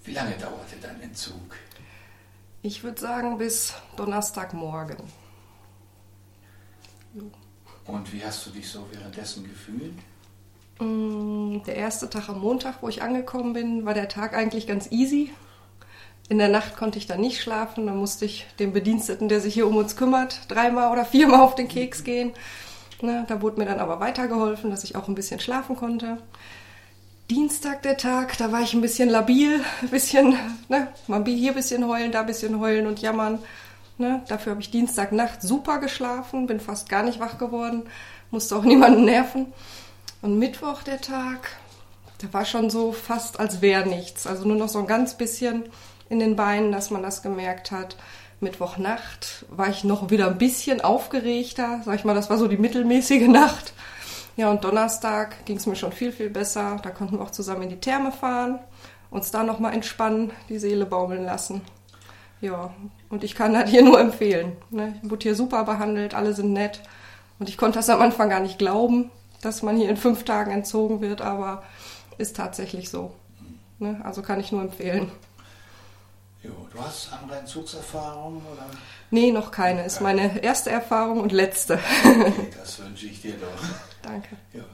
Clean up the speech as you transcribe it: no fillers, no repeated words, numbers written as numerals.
Wie lange dauerte dein Entzug? Ich würde sagen bis Donnerstagmorgen. Und wie hast du dich so währenddessen gefühlt? Der erste Tag am Montag, wo ich angekommen bin, war der Tag eigentlich ganz easy. In der Nacht konnte ich dann nicht schlafen, dann musste ich dem Bediensteten, der sich hier um uns kümmert, 3-mal oder 4-mal auf den Keks gehen. Da wurde mir dann aber weitergeholfen, dass ich auch ein bisschen schlafen konnte. Dienstag der Tag, da war ich ein bisschen labil, ein bisschen, mal hier ein bisschen heulen, da ein bisschen heulen und jammern. Dafür habe ich Dienstagnacht super geschlafen, bin fast gar nicht wach geworden, musste auch niemanden nerven. Und Mittwoch der Tag, da war schon so fast, als wäre nichts. Also nur noch so ein ganz bisschen in den Beinen, dass man das gemerkt hat. Mittwochnacht war ich noch wieder ein bisschen aufgeregter. Sag ich mal, das war so die mittelmäßige Nacht. Ja, und Donnerstag ging es mir schon viel, viel besser. Da konnten wir auch zusammen in die Therme fahren, uns da nochmal entspannen, die Seele baumeln lassen. Ja, und ich kann das hier nur empfehlen. Ich wurde hier super behandelt, alle sind nett. Und ich konnte das am Anfang gar nicht glauben, dass man hier in 5 Tagen entzogen wird, aber ist tatsächlich so. Also kann ich nur empfehlen. Jo, du hast andere Entzugserfahrungen, oder? Nee, noch keine. Ist meine erste Erfahrung und letzte. Okay, das wünsche ich dir doch. Danke. Ja.